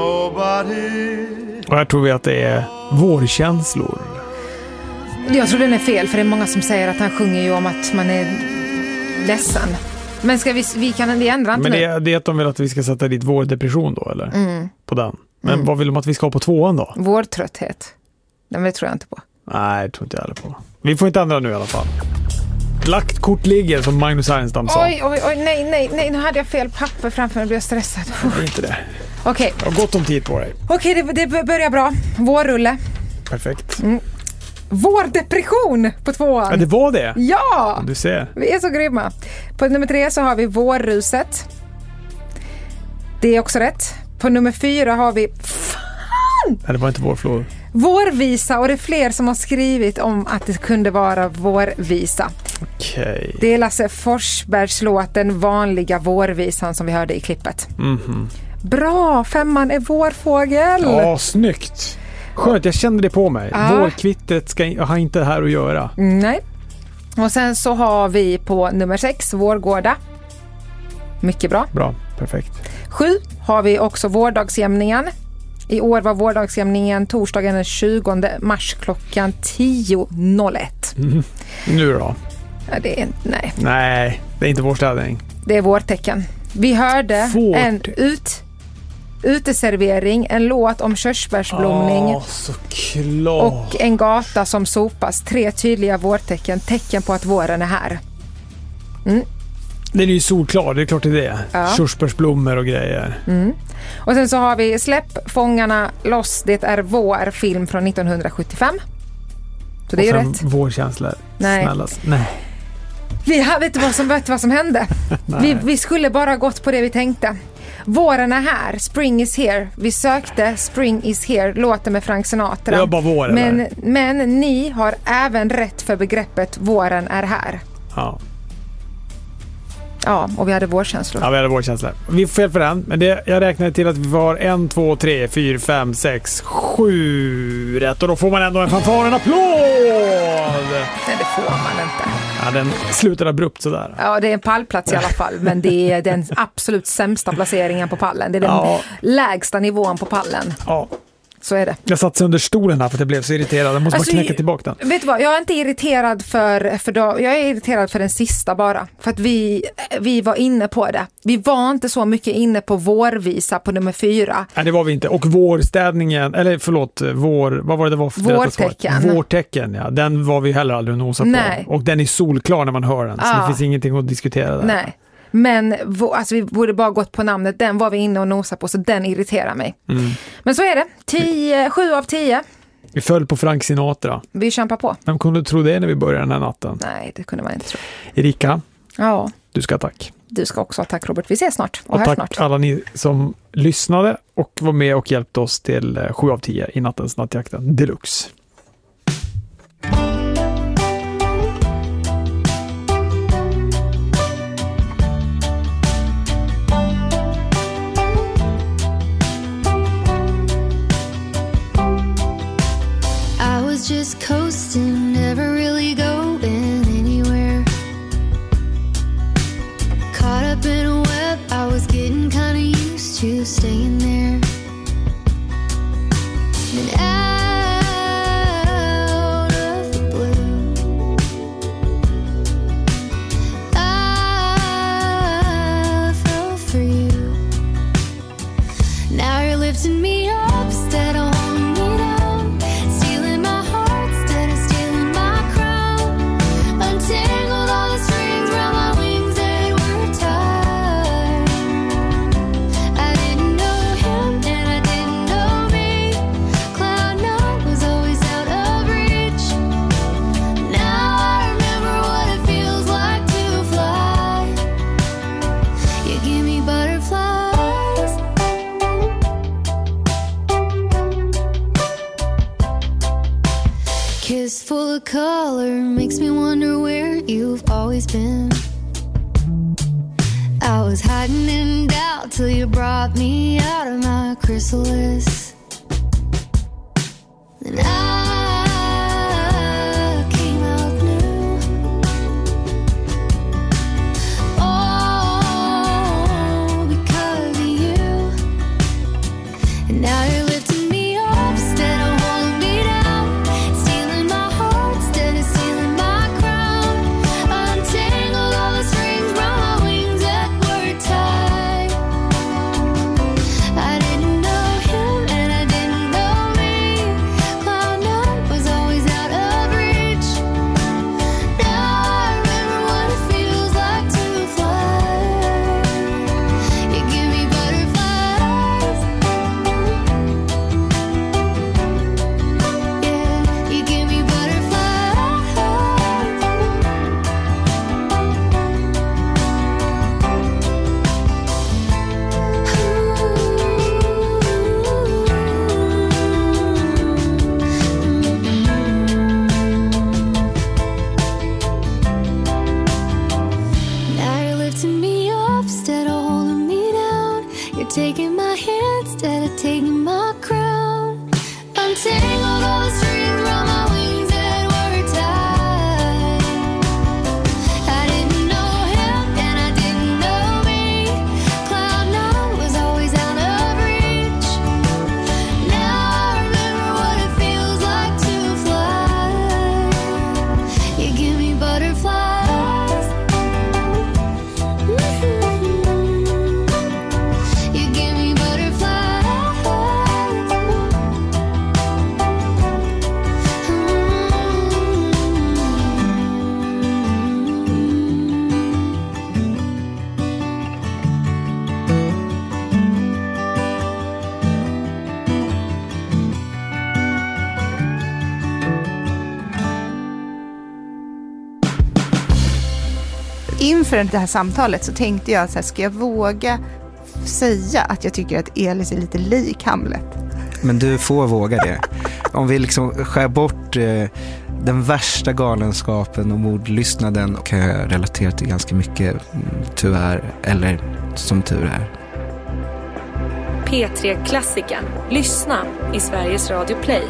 Och här tror vi att det är vårkänslor. Jag tror den är fel, för det är många som säger att han sjunger ju om att man är ledsen. Men ska vi kan ändra inte. Men det är att de vill att vi ska sätta dit vårdepression då, eller? På den. Men vad vill de att vi ska ha på 2:an då? Vårtrötthet. Den tror jag inte på. Nej, det tror inte jag heller på. Vi får inte ändra nu i alla fall. Lagt kort ligger, som Magnus Härenstam sa. Oj, nej, nu hade jag fel papper framför mig och blev stressad. Det är inte det. Okej. Jag har gott om tid på dig. Okej, det börjar bra. Vårrulle. Perfekt. Vårdepression på 2:an. Ja, det var det. Ja! Du ser. Vi är så grymma. På nummer 3 så har vi vårruset. Det är också rätt. På nummer 4 har vi... Fan! Nej, det var inte vårflod. Vårvisa, och det är fler som har skrivit om att det kunde vara vårvisa. Okej. Det är Lasse Forsbergs låt, den vanliga vårvisan som vi hörde i klippet. Bra, 5:an är vårfågel. Ja, snyggt. Skönt, jag kände det på mig. Vårkvittret har inte här att göra. Nej. Och sen så har vi på nummer 6 vårgårda. Mycket bra. Bra, perfekt. 7 har vi också vårdagsjämningen. I år var vårdagsjämningen torsdagen den 20 mars klockan 10:01. Nu då? Ja, det är nej. Nej, det är inte vårstädning. Det är vårtecken. Vi hörde en uteservering, en låt om körsbärsblomning såklart. och en gata som sopas. 3 tydliga vårtecken, tecken på att våren är här. Det är ju solklar, det är klart det är det. Ja. Körsbärsblommor och grejer. Och sen så har vi Släpp fångarna loss, det är vår film från 1975. Så det är och sen rätt. Vårkänslor. Nej. Nej. Vet du vad som hände? vi skulle bara gått på det vi tänkte. Våren är här, spring is here. Vi sökte Spring is here, låten med Frank Sinatra. Det var bara vår, men ni har även rätt för begreppet våren är här. Ja. Ja, och vi hade vårkänslor. Ja, vi hade vårkänslor. Vi får fel för den, men jag räknade till att vi var 1, 2, 3, 4, 5, 6, 7 rätt. Och då får man ändå en fanfar, en applåd! Nej, det får man inte. Ja, den slutar abrupt sådär. Ja, det är en pallplats i alla fall, men det är den absolut sämsta placeringen på pallen. Det är den lägsta nivån på pallen. Ja. Så är det. Jag satt sig under stolen här för att jag blev så irriterad. Jag måste bara knäcka tillbaka den. Vet du vad, jag är inte irriterad jag är irriterad för den sista bara. För att vi var inne på det. Vi var inte så mycket inne på vårvisa på nummer 4. Nej, det var vi inte. Och vårstädningen, eller förlåt, vad var det var för vårtecken. Vårtecken, ja. Den var vi heller aldrig nosa på. Och den är solklar när man hör den. Så det finns ingenting att diskutera där. Nej. Men alltså, vi borde bara gått på namnet. Den var vi inne och nosade på, så den irriterar mig. Men så är det. 7 av 10. Vi föll på Frank Sinatra. Vi kämpar på. Vem kunde tro det när vi började den här natten? Nej, det kunde man inte tro. Erika, ja. Du ska ha tack. Du ska också ha tack, Robert. Vi ses snart. Och tack snart. Alla ni som lyssnade och var med och hjälpte oss till 7 av 10 i nattens Nattjakten Deluxe. Just coasting, never really going anywhere. Caught up in a web, I was getting kind of used to staying there. And out of the blue, I fell for you. Now you're lifting me up instead of holding me down. Stealing my heart instead of stealing my crown. Untangled all the strings around my wings that were tied. I didn't know him and I didn't know me. Cloud nine was always out of reach. Now I remember what it feels like to fly. You give me butterflies. Kiss full of color makes me wonder where you've always been. I was hiding in doubt till you brought me out of my chrysalis. Then I came out new. Oh, because of you. And now you're lifting me up instead of holding me down. Stealing my heart instead of stealing my crown. Untangled all the strings from my wings that were tied. I didn't know him and I didn't know me. Cloud nine was always out of reach. Now I remember what it feels like to fly. You give me butterflies. Yeah, you give me butterflies. Now you're lifting me up instead of holding me down. You're taking my hand instead of taking my crown. Untangled all the strings around my wings that were tied. I didn't know him and I didn't know me. Cloud nine was always out of reach. Now I remember what it feels like to fly. You give me butterflies. You give me butterflies. inför det här samtalet så tänkte jag så här, ska jag våga säga att jag tycker att Elis är lite lik Hamlet? Men du får våga det. Om vi liksom skär bort den värsta galenskapen och mordlystnaden, kan jag relatera till ganska mycket, tyvärr, eller som tur är. P3-klassiken. Lyssna i Sveriges Radio Play.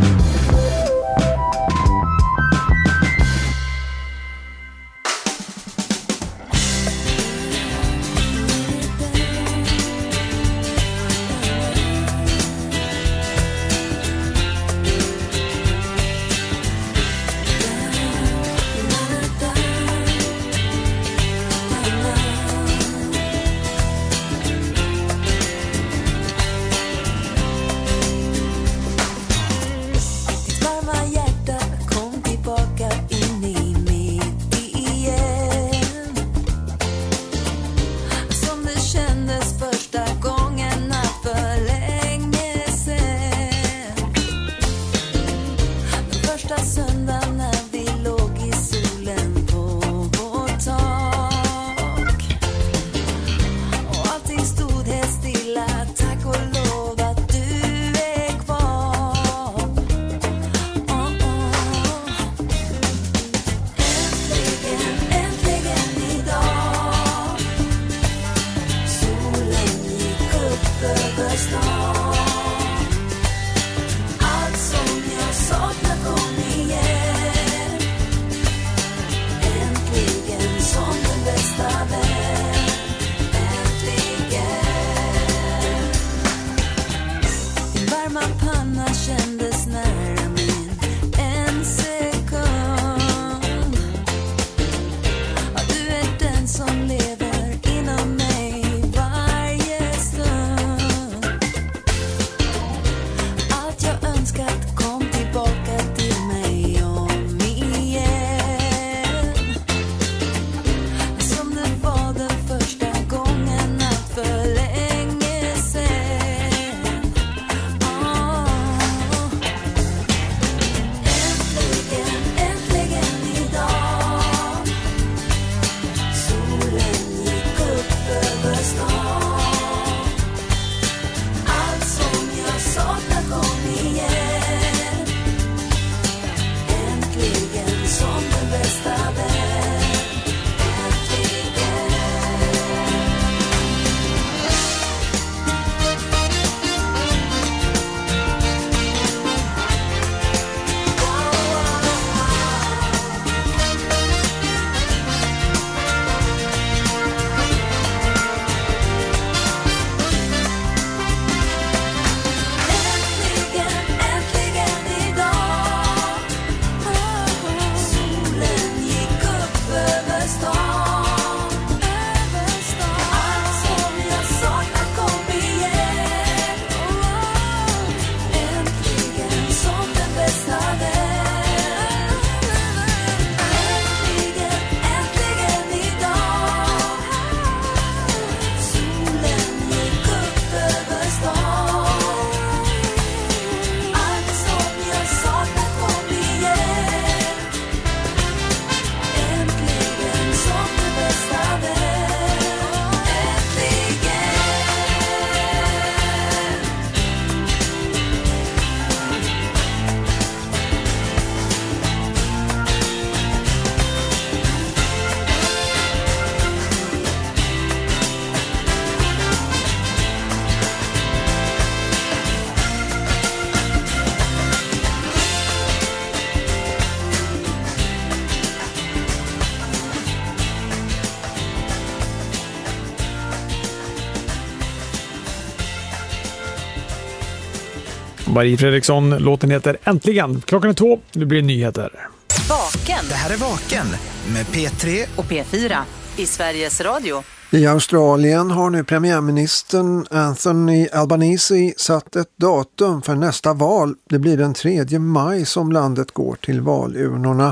Marie Fredriksson, låten heter Äntligen. Klockan är 2, nu blir det nyheter. Vaken. Det här är Vaken med P3 och P4 i Sveriges Radio. I Australien har nu premiärministern Anthony Albanese satt ett datum för nästa val. Det blir den 3 maj som landet går till valurnorna.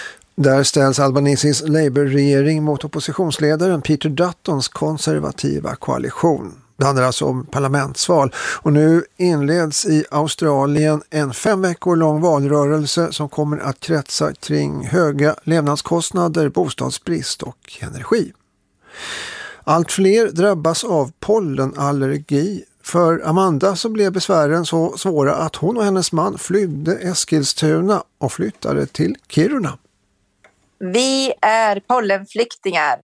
Där ställs Albaneses Labour-regering mot oppositionsledaren Peter Duttons konservativa koalition. Det handlar alltså om parlamentsval och nu inleds i Australien en 5 veckor lång valrörelse som kommer att kretsa kring höga levnadskostnader, bostadsbrist och energi. Allt fler drabbas av pollenallergi. För Amanda så blev besvären så svåra att hon och hennes man flydde Eskilstuna och flyttade till Kiruna. Vi är pollenflyktingar.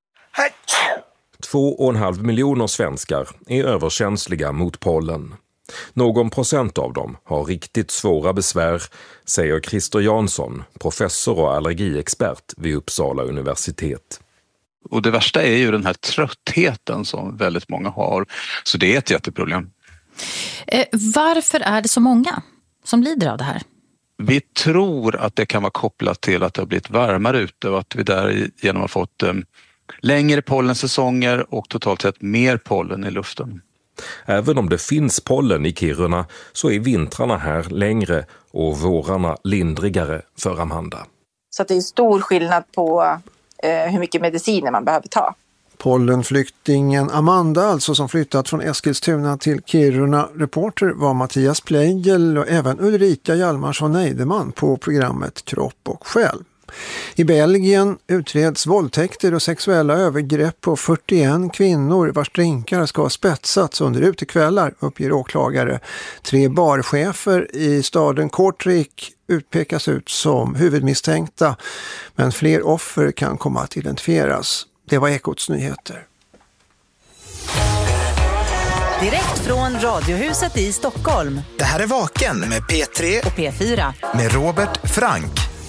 2,5 miljoner svenskar är överkänsliga mot pollen. Någon procent av dem har riktigt svåra besvär, säger Christer Jansson, professor och allergiexpert vid Uppsala universitet. Och det värsta är ju den här tröttheten som väldigt många har. Så det är ett jätteproblem. Varför är det så många som lider av det här? Vi tror att det kan vara kopplat till att det har blivit varmare ute och att vi därigenom har fått längre pollensäsonger och totalt sett mer pollen i luften. Även om det finns pollen i Kiruna så är vintrarna här längre och vårarna lindrigare för Amanda. Så att det är stor skillnad på hur mycket mediciner man behöver ta. Pollenflyktingen Amanda alltså som flyttat från Eskilstuna till Kiruna. Reporter var Mattias Pleijel och även Ulrika Hjalmarsson-Neideman på programmet Kropp och själ. I Belgien utreds våldtäkter och sexuella övergrepp på 41 kvinnor vars drinkar ska ha spetsats under utekvällar, uppger åklagare. 3 barchefer i staden Kortrijk utpekas ut som huvudmisstänkta, men fler offer kan komma att identifieras. Det var Ekots nyheter. Direkt från Radiohuset i Stockholm. Det här är Vaken med P3 och P4 med Robert Frank.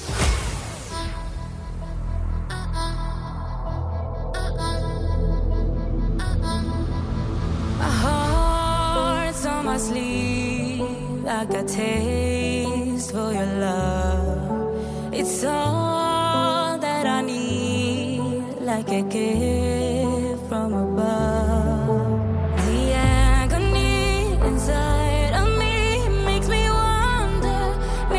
On my sleeve, I got taste for your love. It's all that I need, like a gift from above. The agony inside of me makes me wonder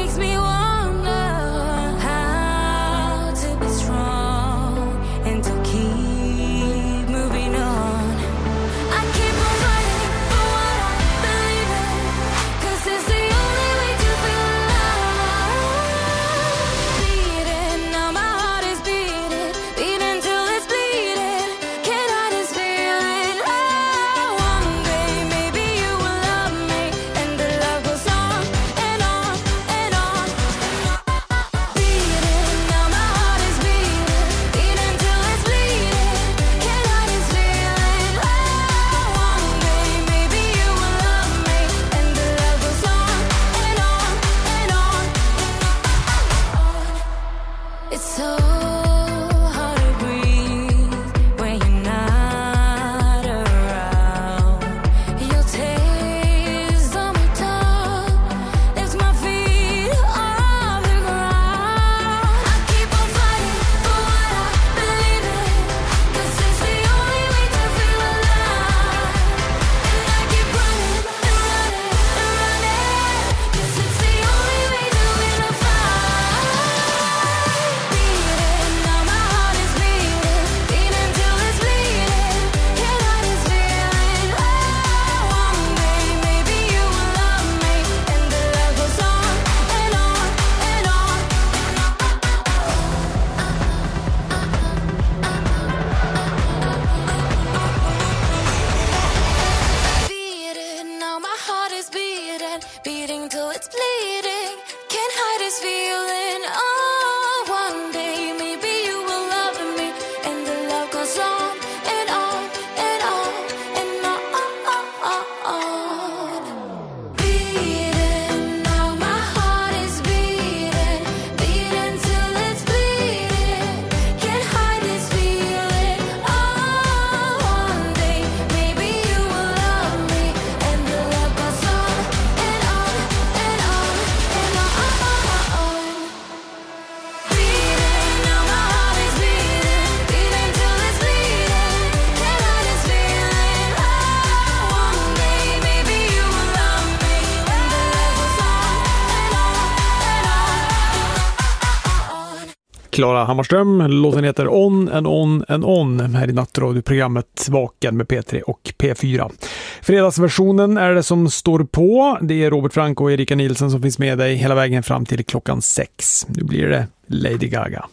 how to be strong and to keep moving on. I keep on fighting for what I believe in, 'cause it's the only way to feel alive. Beating, now my heart is beating, beating till it's bleeding. Can't hide this feeling. Oh, one day maybe you will love me, and the love goes on and on and on. Beating, now my heart is beating, beating till it's bleeding. Can't hide this feeling. Oh, one day maybe you will love me, and the love goes on and on and on. It's so hard to breathe when you're not around. Your taste on my tongue lifts my feet off the ground. I keep on fighting for what I believe in, 'cause it's the only way to feel alive. And I keep running and running and running, 'cause it's the only way to win a fight. Beating, now my heart is beating, beating till it's bleeding. Can't hide this feeling. Oh, one day maybe you will love me, and the love goes on and on and on. Beating, now my heart is beating, beating till it's bleeding. Can't hide this feeling. Oh, one day maybe you will love me, and the love goes on and on and on and on. Beating, now my heart is beating, beating till it's bleeding. Can't hide this feeling. Oh, one day maybe you will love me, and the love goes on and on and on and on. Klara Hammarström. Låten heter On and On and On här i nattradioprogrammet Vaken med P3 och P4. Fredagsversionen är det som står på. Det är Robert Frank och Erika Nilsson som finns med dig hela vägen fram till klockan 6. Nu blir det Lady Gaga.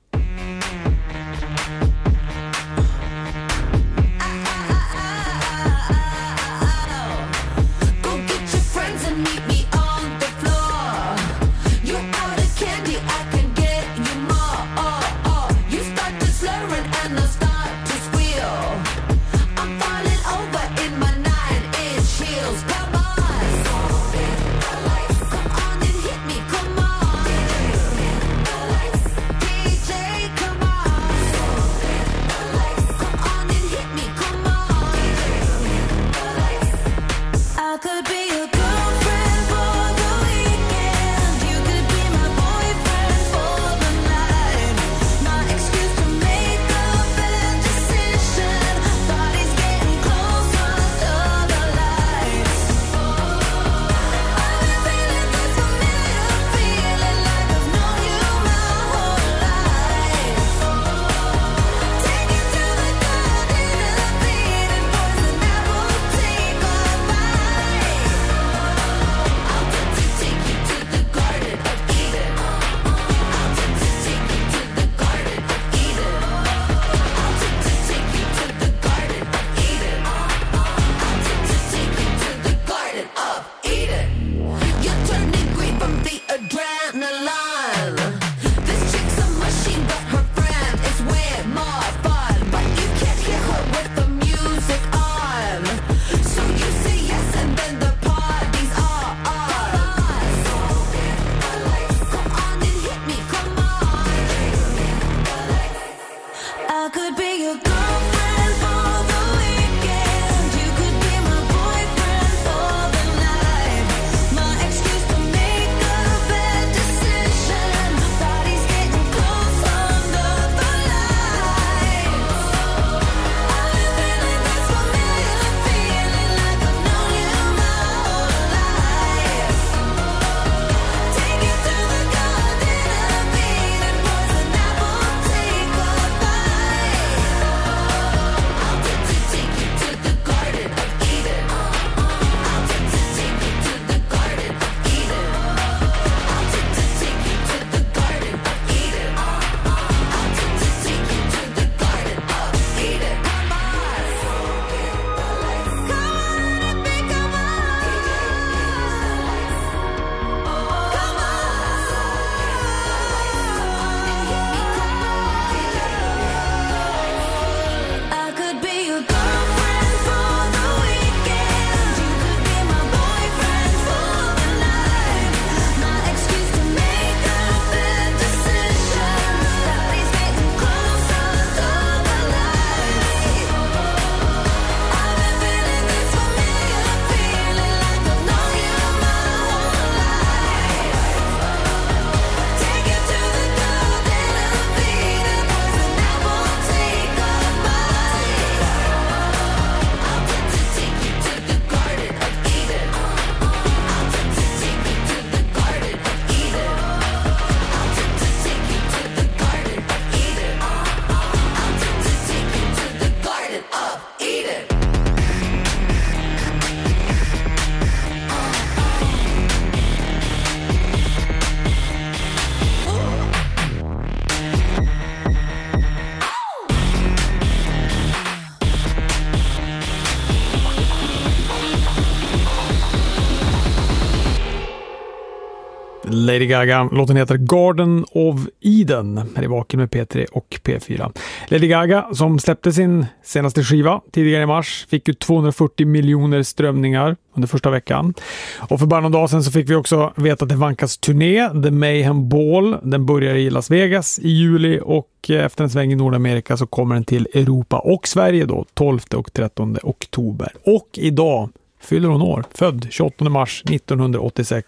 Lady Gaga. Låten heter Garden of Eden. Här är Vaken med P3 och P4. Lady Gaga, som släppte sin senaste skiva tidigare i mars, fick ju 240 miljoner strömningar under första veckan. Och för bara någon dag sedan så fick vi också veta att det vankas turné, The Mayhem Ball. Den börjar i Las Vegas i juli och efter en sväng i Nordamerika så kommer den till Europa och Sverige då 12 och 13 oktober. Och idag fyller hon år, född 28 mars 1986,